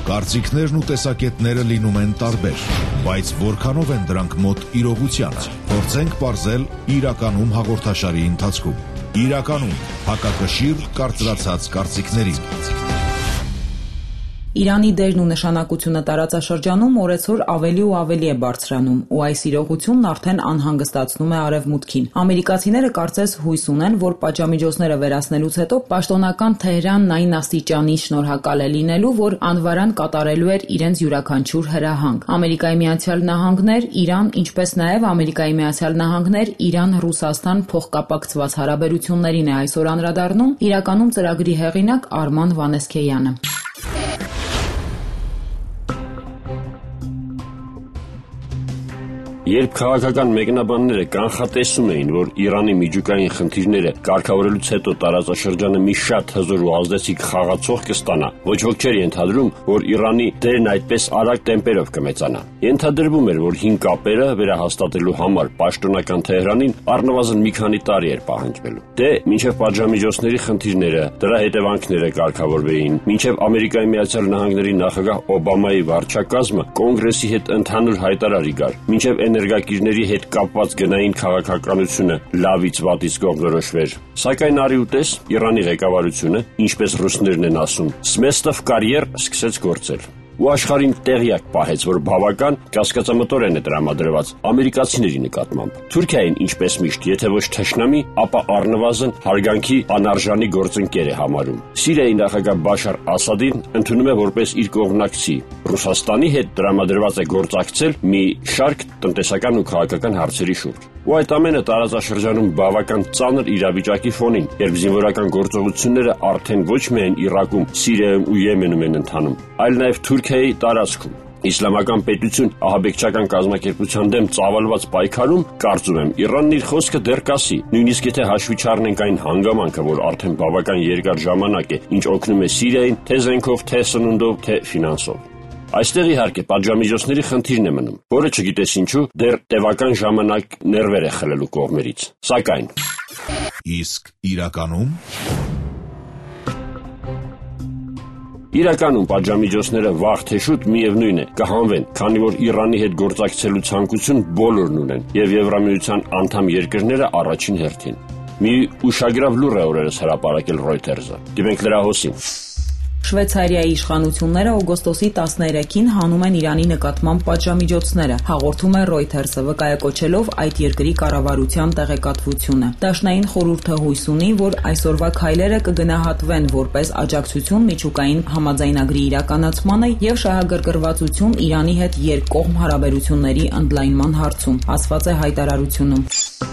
Կարծիքներն ու տեսակետները լինում են տարբեր, բայց որքանով են դրանք մոտ իրողությանը։ Փորձենք պարզել իրականում հաղորդաշարի ընթացքում։ Իրականում հակակշիռ կարծրացած կարծիքներին։ Իրանի դերն ու նշանակությունը տարածաշրջանում օրեցօր ավելի ու ավելի է բարձրանում, ու այս իրողությունն արդեն անհանգստացնում է Արևմուտքին։ Ամերիկացիները կարծես հույս ունեն, որ պատժամիջոցները վերացնելուց հետո պաշտոնական Թեհրանն այն աստիճանի շնորհակալ է լինելու, որ անվարան կատարելու էր իրենց յուրաքանչյուր հրահանգ։ Ամերիկայի Միացյալ Նահանգներ, Իրան, ինչպես նաև Ամերիկայի Միացյալ Նահանգներ, Իրան-Ռուսաստան փոխկապակցված հարաբերություններին է այսօր անդրադառնում իրականում ծրագրի հեղինակ Արման Վանեսքեյանը։ Երբ քաղաքական մեկնաբանները կանխատեսում էին, որ Իրանի միջուկային խնդիրները կարգավորելուց հետո տարածաշրջանը մի շատ հզոր ու ազդեցիկ խաղացող կստանա, ոչ ոք չէր ենթադրում, որ Իրանի դերն այդպես արագ տեմպերով կմեծանա։ Ենթադրվում էր, որ հին կապերը վերահաստատելու համար պաշտոնական Թեհրանին առնվազն մի քանի տարի էր պահանջվելու։ Դե մինչև պատժամիջոցների խնդիրները, դրա հետևանքները կարգավորվեին, մինչև Ամերիկայի Միացյալ Նահանգների նախագահ Օբամայի վարչակազմը կոնգրեսի հետ ընդհանուր հայտարարի գար, մինչև էներգակիրների հետ կապված գնային քաղաքականությունը լավից վատից կողմնորոշվեր։ Սակայն արի ու տես, Իրանի ղեկավարությունը, ինչպես ռուսներն են ասում, «Սմեստով կարիեր» սկսեց գործել։ Ու աշխարհին տեղյակ պահեց, որ բավական կասկածամտորեն է տրամադրված ամերիկացիների նկատմամբ։ Թուրքիային, ինչպես միշտ, եթե ոչ թշնամի, ապա առնվազն հարգանքի անարժանի գործընկեր է համարում։ Սիրիայի նախագահ Բաշար Ասադին ընդունում է որպես իր կողմնակցի։ Ռուսաստանի հետ տրամադրված է գործակցել մի շարք տնտեսական ու քաղաքական հարցերի շուրջ։ Ու այդ ամենը տարածաշրջանում բավական ծանր իրավիճակի ֆոնին, երբ զինվորական գործողությունները արդեն ոչ միայն Իրաքում, Սիրիայում ու Եմենում են ընթանում, այլ նաև Թուրքիայի տարածքում։ Իսլամական պետություն ահաբեկչական կազմակերպության դեմ ծավալված պայքարում, կարծում եմ, Իրանն իր խոսքը դեռ կասի, նույնիսկ եթե հաշվի չառնենք այն հանգամանքը, որ արդեն բավական երկար ժամանակ է, ինչ օգնում է Սիրիային, թե զենքով, թե սնունդով, թե ֆինանսով։ Այստեղ իհարկե պատժամիջոցների խնդիրն է մնում, որը չգիտես ինչու դեռ տևական ժամանակ ներվեր է խլելու կողմերից։ Սակայն իսկ իրականում Իրականում պատժամիջոցները վաղ թե շուտ միևնույն է կհանվեն, քանի որ Իրանի հետ գործակցելու ցանկություն բոլորն ունեն, եւ Եվրամիության անդամ երկրները առաջին հերթին։ Մի ուշագրավ լուր է օրերս հրապարակել Reuters-ը։ Դիմենք լրահոսին։ Շվեյցարիայի իշխանությունները օգոստոսի 13-ին հանում են Իրանի նկատմամբ պատժամիջոցները, հաղորդում է Reuters-ը, վկայակոչելով այդ երկրի կառավարության տեղեկատվությունը։ Դաշնային խորհուրդը հույս ունի, որ այսօրվա քայլերը կգնահատվեն որպես աջակցություն միջուկային համաձայնագրի իրականացմանը եւ շահագրգռվածություն Իրանի հետ երկկողմ հարաբերությունների ընդլայնման հարցում, ասված է հայտարարությունում։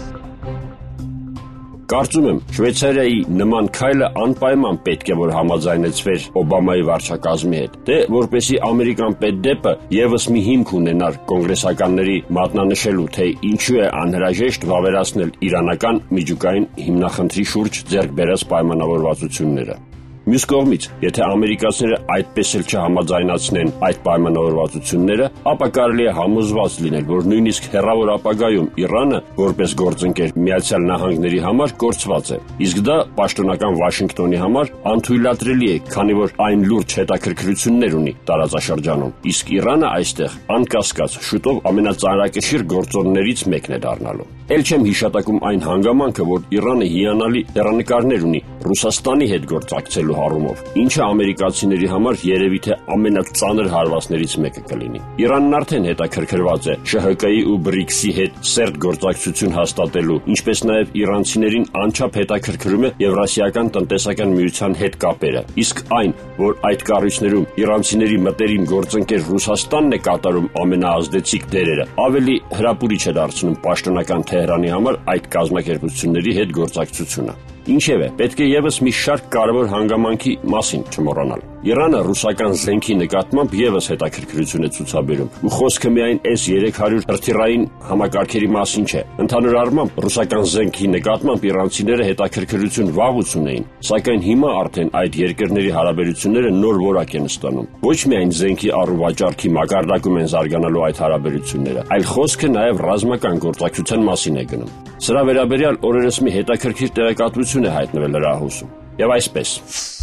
Կարծում եմ, Շվեյցարիայի նման քայլը անպայման պետք է որ համաձայնեցվեր Օբամայի վարչակազմի հետ, դե որպեսի ամերիկան պետդեպը եւս մի հիմք ունենար կոնգրեսականների մատնանշելու, թե ինչու է անհրաժեշտ վավերացնել իրանական միջուկային հիմնախնդրի շուրջ ձեռք բերած պայմանավորվածությունները։ Մյուս կողմից, եթե ամերիկացիները այդպես էլ չհամաձայնացնեն այդ պայմանավորվածությունները, ապա կարելի է համոզված լինել, որ նույնիսկ հեռավոր ապագայում Իրանը, որպես գործընկեր Միացյալ Նահանգների համար, կորցված է։ Իսկ դա պաշտոնական Վաշինգտոնի համար անթույլատրելի է, քանի որ այն լուրջ հետաքրքրություններ ունի տարածաշրջանում։ Իսկ Իրանը այստեղ, անկասկած, շուտով ամենածանրակշիռ գործոններից մեկն է դառնալու։ Էլ չեմ հիշատակում այն հանգամանքը, որ Իրանը հիանալի հեռանկարներ ունի Ռուսաստանի հետ գործակցելու առումով, ինչը ամերիկացիների համար երևի թե ամենածանր հարվածներից մեկը կլինի։ Իրանն արդեն հետաքրքրված է ՇՀԿ-ի ու BRICS-ի հետ սերտ գործակցություն հաստատելու, ինչպես նաև իրանցիներին անչափ հետաքրքրում է Եվրասիական տնտեսական միության հետ կապերը։ Իսկ այն, որ այդ կառույցներում իրանցիների մտերիմ գործընկեր Ռուսաստանն է կատարում ամենաազդեցիկ դերերը, ավելի հրապուրիչ է դարձնում պաշտոնական Թեհրանի համար այդ կազմակերպությունների հետ գործակցությունը։ Ինչևէ, պետք է եւս մի շարք կարևոր հանգամանքի մասին չմոռանալ։ Իրանը ռուսական զենքի նկատմամբ եւս հետաքրքրություն է ցուցաբերում, ու խոսքը միայն S-300 հրթիռային համակարգերի մասին չէ։ Ընդհանուր առմամբ ռուսական զենքի նկատմամբ իրանցիները հետաքրքրություն վաղուց ունեին, սակայն հիմա արդեն այդ երկրների հարաբերությունները նոր որակ են ստանում։ Ոչ միայն զենքի առուվաճառքի մակարդակում են զարգանալու այդ հարաբերությունները, այլ խոսքը նաեւ ռազմական գործակցության մասին է գնում։ Սրա վերաբերյալ օրերս մի հետաքրքիր տեղեկատվություն է հայտնվել լրահոսում։ Եվ այսպես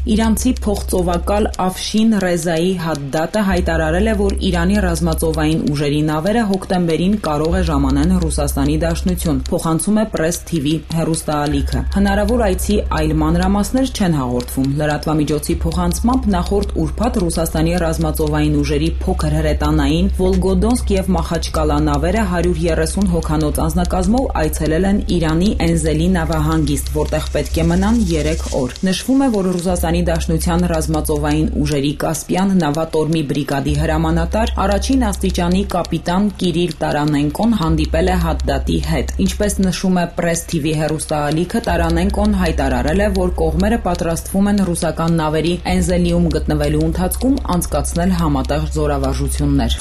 Իրանցի փոխծովակալ Աֆշին Ռեզայի Հադդատը հայտարարել է, որ Իրանի ռազմածովային ուժերի նավերը հոկտեմբերին կարող է ժամանեն Ռուսաստանի Դաշնություն, փոխանցում է Press TV հեռուստաալիքը։ Հնարավոր այցի այլ մանրամասներ չեն հաղորդվում։ Լրատվամիջոցի փոխանցմամբ նախորդ ուրբաթ Ռուսաստանի ռազմածովային ուժերի փոքր հրետանային Վոլգոդոնսկ եւ Մախաչկալա նավերը 130 հոգանոց անձնակազմով այցելել են Իրանի Էնզելի նավահանգիստ, որտեղ պետք է մնան 3 օր։ Նշվում է, որ Ռուսաստանի Դաշնության ռազմածովային ուժերի Կասպյան նավատորմի բրիգադի հրամանատար առաջին աստիճանի կապիտան Կիրիլ Տարանենկոն հանդիպել է Հադդատի հետ։ Ինչպես նշում է Press TV հեռուստաալիքը, Տարանենկոն հայտարարել է, որ կողմերը պատրաստվում են ռուսական նավերի Էնզելիում գտնվելու ընթացքում անցկացնել համատեղ զորավարժություններ։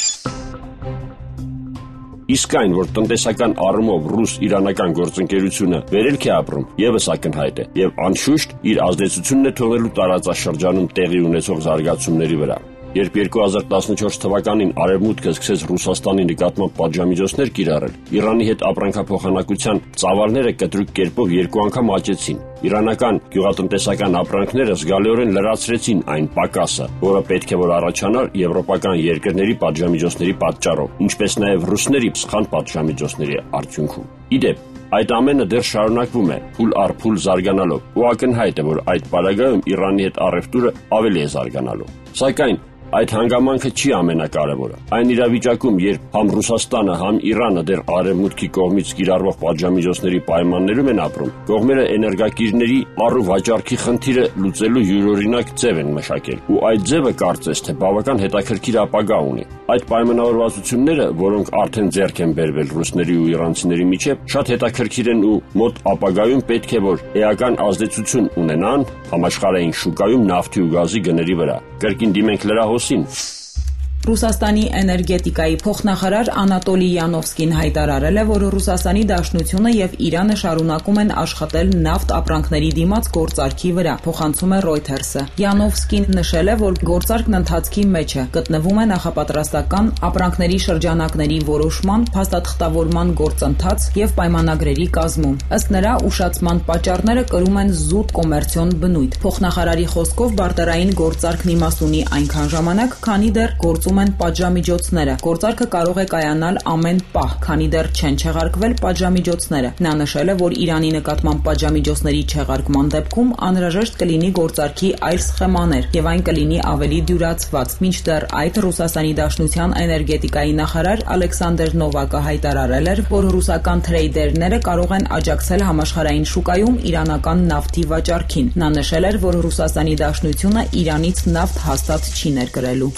Իսկ այն, որ տնտեսական առումով ռուս-իրանական գործընկերությունը վերելք է ապրում, եւս ակնհայտ է եւ անշուշտ իր ազդեցությունն է թողնելու տարածաշրջանում տեղի ունեցող զարգացումների վրա։ Երբ 2014 թվականին Արևմուտքը սկսեց Ռուսաստանի նկատմամբ պատժամիջոցներ կիրառել, Իրանի հետ ապրանքափոխանակության ծավալները կտրուկ կերպով 2 անգամ աճեցին։ Իրանական գյուղատնտեսական ապրանքները զգալիորեն լրացրեցին այն պակասը, որը պետք է որ առաջանար եվրոպական երկրների պատժամիջոցների պատճառով, ինչպես նաև ռուսների սխալ պատժամիջոցների արդյունքում։ Իդեպ, այդ ամենը դեռ շարունակվում է, փուլ առ փուլ զարգանալով, ու ակնհայտ է, որ այդ պարագայում Իրանի հետ առևտուրը ավելի է զարգանալու։ Սակայն այդ հանգամանքը չի ամենակարևորը։ Այն իրավիճակում, երբ համ Ռուսաստանը, համ Իրանը դեռ Արևմուտքի կողմից կիրառվող պատժամիջոցների պայմաններում են ապրում, կողմերը էներգակիրների առուվաճառքի խնդիրը լուծելու յուրօրինակ ձև են մշակել, ու այդ ձևը կարծես թե բավական հետաքրքիր ապագա ունի։ Այդ պայմանավորվածությունները, որոնք արդեն ձեռք են բերվել ռուսների ու իրանցիների միջև, շատ հետաքրքիր են ու մոտ ապագայում պետք է որ էական ազդեցություն ունենան համաշխարհային շուկայում նավթի ու գազի գների վրա։ Կրկին դիմենք լրահոսին։ Ռուսաստանի էներգետիկայի փոխնախարար Անատոլի Յանովսկին հայտարարել է, որ Ռուսաստանի Դաշնությունը եւ Իրանը շարունակում են աշխատել նավթ ապրանքների դիմաց գործարքի վրա, փոխանցում է Reuters-ը։ Յանովսկին նշել է, որ գործարքն ընթացքի մեջ է, գտնվում է նախապատրաստական ապրանքների շրջանակների որոշման, փաստաթղթավորման գործընթաց եւ պայմանագրերի կազմում։ Ըստ նրա, ուշացման պատճառները կրում են զուտ կոմերցիոն բնույթ։ Փոխնախարարի խոսքով բարտերային գործարքն իմաստ ունի այնքան ժամանակ, քանի դեռ գործում են պատժամիջոցները։ Գործարքը կարող է կայանալ ամեն պահ, քանի դեռ չեն չեղարկվել պատժամիջոցները։ Նա նշել է, որ Իրանի նկատմամբ պատժամիջոցների չեղարկման դեպքում անհրաժեշտ կլինի գործարքի այլ սխեմաներ եւ այն կլինի ավելի դյուրացված։ Մինչդեռ այդ Ռուսաստանի Դաշնության էներգետիկայի նախարար Ալեքսանդր Նովակը հայտարարել էր, որ ռուսական թրեյդերները կարող են աջակցել համաշխարհային շուկայում իրանական նավթի վաճառքին։ Նա նշել էր, որ Ռուսաստանի Դաշնությունը Իրանից նավթ հաստատ չի ներկրելու։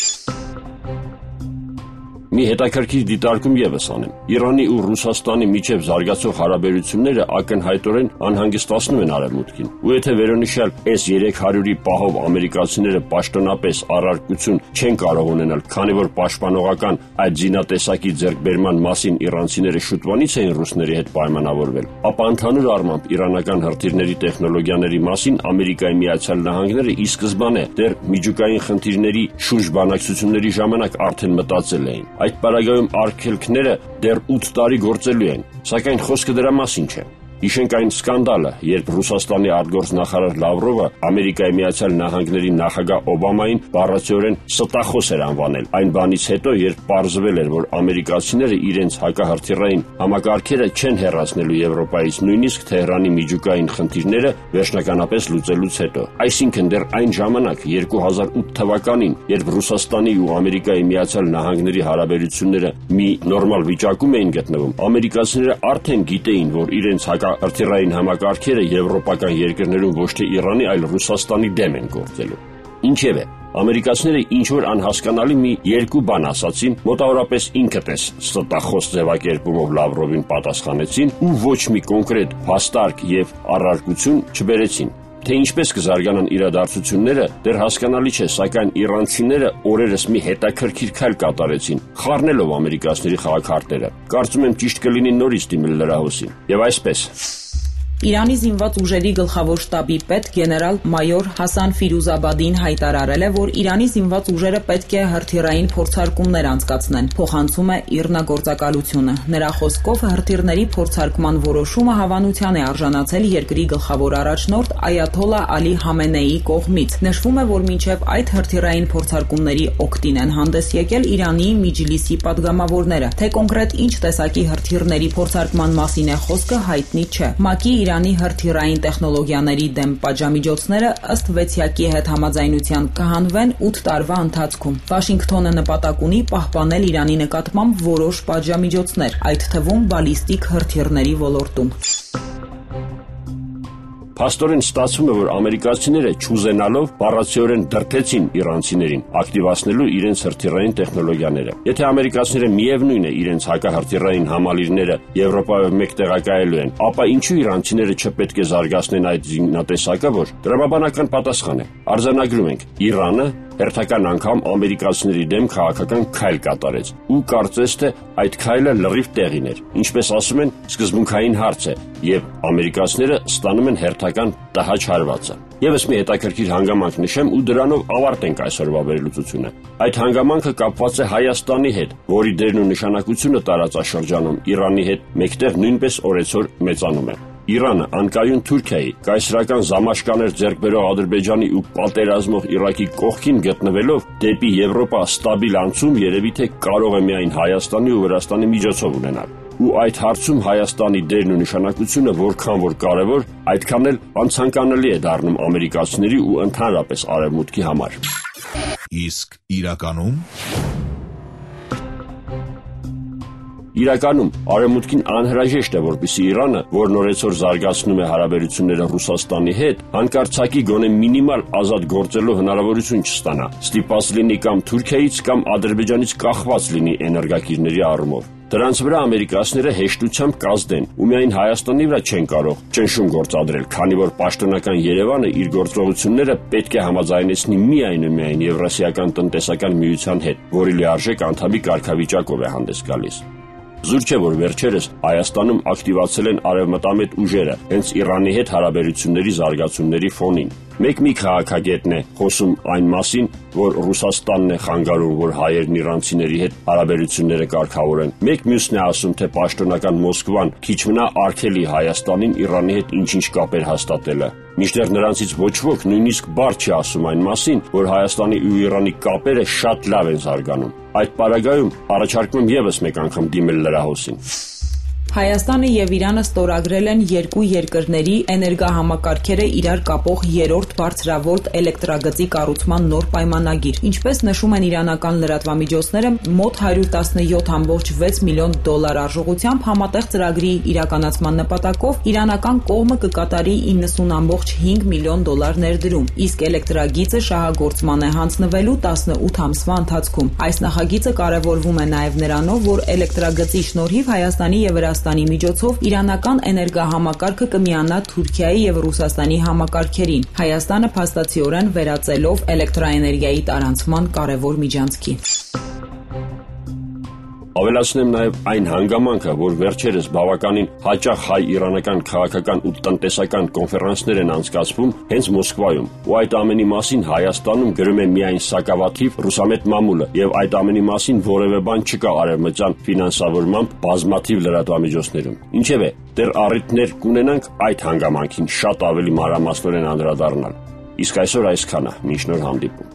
Մի հետաքրքիր դիտարկում եւս անեմ։ Իրանի ու Ռուսաստանի միջև զարգացող հարաբերությունները ակնհայտորեն անհանգստացնում են Արևմուտքին։ Ու եթե վերոնշյալ S-300-ի պահով ամերիկացիները պաշտոնապես առարկություն չեն կարող ունենալ, քանի որ պաշտպանողական այդ զինատեսակի ձեռքբերման մասին իրանցիները շուտվանից էին ռուսների հետ պայմանավորվել, ապա ընդհանուր առմամբ իրանական հրթիռների տեխնոլոգիաների մասին Ամերիկայի Միացյալ Նահանգները ի սկզբանե դեռ միջուկային խնդիրների շուրջ բանակցությունների ժամանակ արդեն մտածել էին։ Այդ պարագայում արգելքները դեռ 8 տարի գործելու են, սակայն խոսքը դրա մասին չէ։ Հիշենք այն սկանդալը, երբ Ռուսաստանի արտգործնախարար Լավրովը Ամերիկայի Միացյալ Նահանգների նախագահ Օբամային բառացիորեն ստախոս էր անվանել, այն բանից հետո, երբ պարզվել էր, որ ամերիկացիները իրենց հակահրթիռային համակարգերը չեն հեռացնելու Եվրոպայից, նույնիսկ Թեհրանի միջուկային խնդիրները վերջնականապես լուծելուց հետո։ Այսինքն դեռ այն ժամանակ 2008 թվականին, երբ Ռուսաստանի ու Ամերիկայի Միացյալ Նահանգների հարաբերությունները մի նորմալ վիճակում էին գտնվում, ամերիկացիները արդեն գիտեին, որ իրենց հրթիռային համակարգերը եվրոպական երկրներում ոչ թե Իրանի, այլ Ռուսաստանի դեմ են գործելու։ Ինչևէ, ամերիկացիները ինչ-որ անհասկանալի մի երկու բան ասացին, մոտավորապես ինքնտես ստախոս ձևակերպումով Լավրովին պատասխանեցին ու ոչ մի կոնկրետ փաստարկ եւ առարկություն չբերեցին։ Թե ինչպես կզարգանան իրադարձությունները, դեռ հասկանալի չէ, սակայն իրանցիները օրերս մի հետաքրքիր քայլ կատարեցին, խառնելով ամերիկացիների խաղաքարտերը։ Կարծում եմ ճիշտ կլինի նորից դիմել լրահոսին։ Եվ այսպես Իրանի զինված ուժերի գլխավոր շտաբի պետ գեներալ մայոր Հասան Ֆիրուզաբադին հայտարարել է, որ Իրանի զինված ուժերը պետք է հրթիռային փորձարկումներ անցկացնեն, փոխանցում է ԻՌՆ գործակալությունը։ Նրա խոսքով հրթիռների փորձարկման որոշումը հավանության է արժանացել երկրի գլխավոր առաջնորդ Այաթոլլա Ալի Համենեիի կողմից։ Նշվում է, որ մինչև այդ հրթիռային փորձարկումների օգտին են հանդես եկել Իրանի Միջլիսի падգամավորները։ Թե կոնկրետ ինչ տեսակի հրթիռների փորձարկման մասին է խոսքը, հայտնի չէ։ ՄԱԿ-ի Իրանի հրթիռային տեխնոլոգիաների դեմ պատժամիջոցները ըստ վեցյակի հետ համաձայնության կհանվեն 8 տարվա ընթացքում։ Վաշինգտոնը նպատակ ունի պահպանել Իրանի նկատմամբ որոշ պատժամիջոցներ, այդ թվում բալիստիկ հրթիռների ոլորտում։ Փաստորեն ստացվում է, որ ամերիկացիները չուզենալով բառացիորեն դրդեցին իրանցիներին ակտիվացնելու իրենց հրթիռային տեխնոլոգիաները։ Եթե ամերիկացիները միևնույն է իրենց հակահրթիռային համալիրները Եվրոպայով մեկ տեղակայելու են, ապա ինչու իրանցիները չպետք է զարգացնեն այդ զինատեսակը, որ տրամաբանական պատասխան է։ Արձանագրում ենք. Իրանը հերթական անգամ ամերիկացիների դեմ քաղաքական քայլ կատարեց ու կարծես թե այդ քայլը լրիվ տեղին էր։ Ինչպես ասում են, սկզբունքային հարց է, եւ ամերիկացիները ստանում են հերթական տհաճ հարվածը։ Եվս մի հետաքրքիր հանգամանք նշեմ ու դրանով ավարտենք այսօրվա վերլուծությունը։ Այդ հանգամանքը կապված է Հայաստանի հետ, որի դերն ու նշանակությունը տարածաշրջանում Իրանի հետ մեկտեղ նույնպես օրեցօր մեծանում է։ Իրանը անկայուն Թուրքիայի, կայսրական զամաշկաներ ձեռք բերող Ադրբեջանի ու պատերազմող Իրաքի կողքին գտնվելով դեպի Եվրոպա ստաբիլ անցում երևի թե կարող է միայն Հայաստանի ու Վրաստանի միջոցով ունենալ։ Ու այդ հարցում Հայաստանի դերն ու նշանակությունը որքան որ կարևոր, այդքան էլ անցանկանալի է դառնում ամերիկացիների ու ընդհանրապես արևմուտքի համար։ Իսկ իրականում Իրականում արևմուտքին անհրաժեշտ է, որպեսզի Իրանը, որն օրեցօր զարգացնում է հարաբերությունները Ռուսաստանի հետ, հանկարծակի գոնե մինիմալ ազատ գործելու հնարավորություն չստանա, ստիպված լինի կամ Թուրքիայից կամ Ադրբեջանից կախված լինի էներգակիրների առումով։ Դրանց վրա ամերիկացիները հեշտությամբ կազդեն ու միայն Հայաստանի վրա չեն կարող ճնշում գործադրել, քանի որ պաշտոնական Երևանը իր գործողությունները պետք է համաձայնեցնի միայն ու միայն Եվրասիական տնտեսական միության հետ, որի լիարժեք անդամի կարգավիճակով է հանդես գալիս։ Զուր չէ, որ վերջերս Հայաստանում ակտիվացել են արևմտամետ ուժերը, հենց Իրանի հետ հարաբերությունների զարգացումների ֆոնին։ Մեկ մի քաղաքագետն է խոսում այն մասին, որ Ռուսաստանն է խանգարում, որ հայերն իրանցիների հետ հարաբերությունները կարգավորեն։ Մեկ մյուսն է ասում, թե պաշտոնական Մոսկվան քիչ մնա արգելի Հայաստանին Իրանի հետ ինչ-ինչ կապեր հաստատելը։ Մինչդեռ նրանցից ոչ ոք նույնիսկ բառ չի ասում այն մասին, որ Հայաստանի ու Իրանի կապերը շատ լավ են զարգանում։ Այդ պարագայում առաջարկում եմ ևս մեկ անգամ դիմել լրահոսին։ Հայաստանը եւ Իրանը ստորագրել են երկու երկրների էներգահամակարգերը իրար կապող երրորդ բարձրավոլտ էլեկտրագծի կառուցման նոր պայմանագիր։ Ինչպես նշում են իրանական լրատվամիջոցները, մոտ 117.6 միլիոն դոլար արժողությամբ համատեղ ծրագրի իրականացման նպատակով իրանական կողմը կկատարի 90.5 միլիոն դոլար ներդրում, իսկ էլեկտրագիծը շահագործման է հանձնվելու 18 ամսվա ընթացքում։ Այս նախագիծը կարևորվում է նաեւ նրանով, որ էլեկտրագծի շնորհիվ Հայաստանի եւ Վրաստանի միջոցով իրանական էներգահամակարգը կմիանա Թուրքիայի եւ Ռուսաստանի համակարգերին, Հայաստանը փաստացիորեն վերածելով էլեկտրաէներգիայի տարանցման կարևոր միջանցքի։ Ավելացնեմ նաև այն հանգամանքը, որ վերջերս բավականին հաճախ հայ-իրանական քաղաքական ու տնտեսական կոնֆերանսներ են անցկացվում հենց Մոսկվայում, ու այդ ամենի մասին Հայաստանում գրում է միայն սակավաթիվ ռուսամետ մամուլը, եւ այդ ամենի մասին որևէ բան չկա արևմտյան ֆինանսավորմամբ բազմաթիվ լրատվամիջոցներում։ Ինչևէ, դեռ առիթներ կունենանք այդ հանգամանքին շատ ավելի մանրամասնորեն անդրադառնալ։ Իսկ այսօր այսքանը, մինչ նոր հանդիպում։